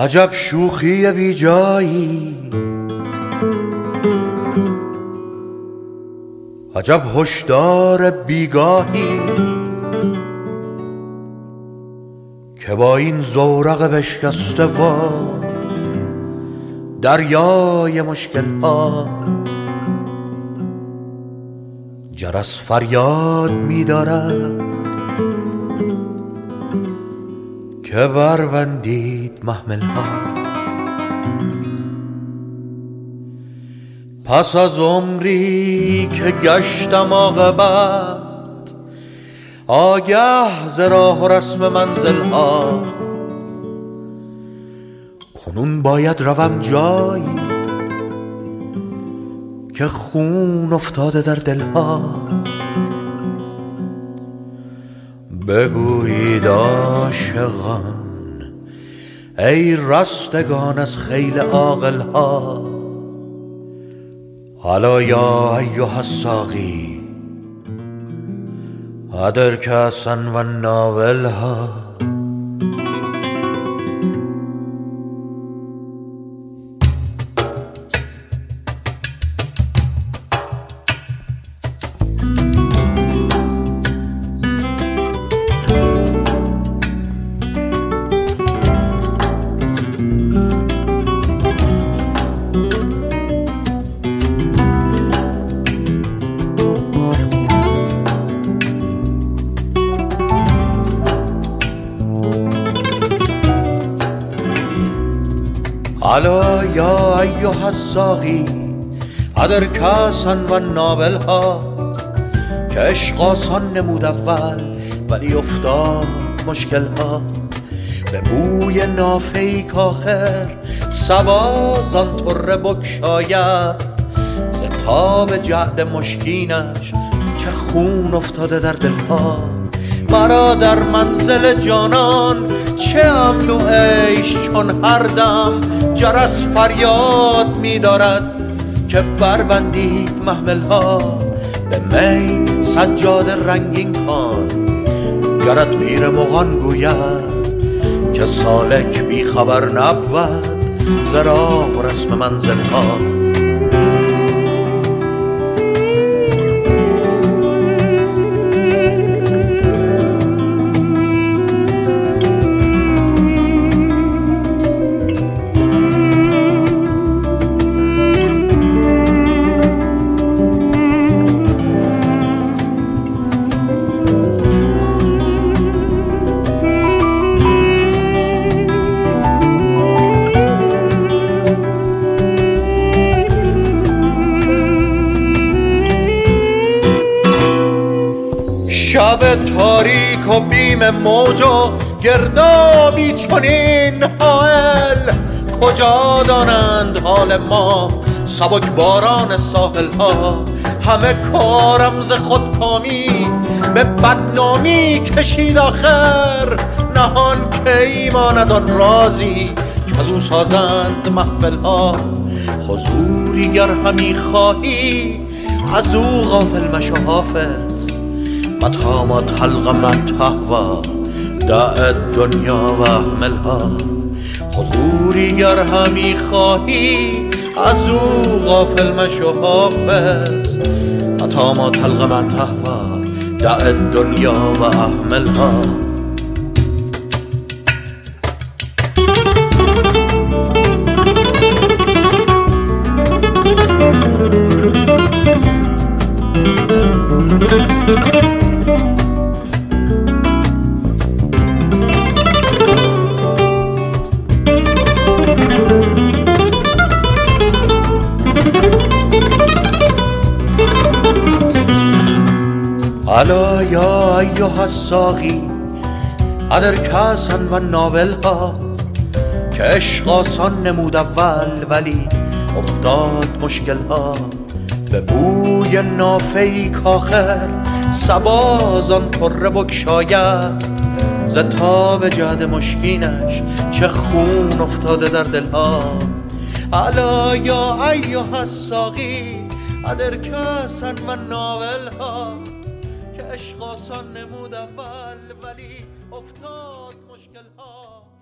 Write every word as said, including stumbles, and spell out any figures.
عجب شوخی بی جایی، عجب هشدار بیگاهی که با این زورق بشکسته و دریای مشکل ها جرس فریاد می دارد که بروندید محمل ها. پس از عمری که گشتم عاقبت آگه ز راه و رسم منزل ها، کنون باید روم جایی که خون افتاده در دل ها. بگویید عاشقان ای رستگان از خیل عاقل ها، الا یا ایها الساقی ادر کأسا و ناولها. الا یا ایها الساقی ادر کأسا و ناولها، که عشق آسان نمود اول ولی افتاد مشکل ها. به بوی نافه‌ای کآخر صبا زان طره بگشاید، ز تاب جعد مشکینش چه خون افتاده در دل ها. مرا در منزل جانان چه امن و عیش چون هر دم جرس فریاد می دارد که بربندید محمل ها. به می سجاد رنگین کن گرت پیر مغان گوید که سالک بی خبر نبود ز راه و رسم منزل ها. شب تاریک و بیم موج و گردابی چنین حائل، کجا دانند حال ما سبک باران ساحل ها. همه کارم ز خودکامی به بدنامی کشید آخر، نهان کی ماند آن رازی که از او سازند محفل ها. حضوری گر همی خواهی از او غافل مشو حافظ، متى ما تلقى من تهوى دع الدنیا و اهملها. حضوری گر همی خواهی از او غافل مشو حافظ، متى ما تلقى من تهوى دع الدنیا و اهملها. الا یا ایها الساقی ادر کأسا و ناولها، که عشق آسان نمود اول ولی افتاد مشکل ها. به بوی نافه‌ای کآخر صبا زان طره بگشاید، ز تاب جعد مشکینش چه خون افتاده در دل ها. الا یا ایها الساقی ادر کأسا و ناولها، که عشق آسان نمود اول ولی افتاد مشکل ها.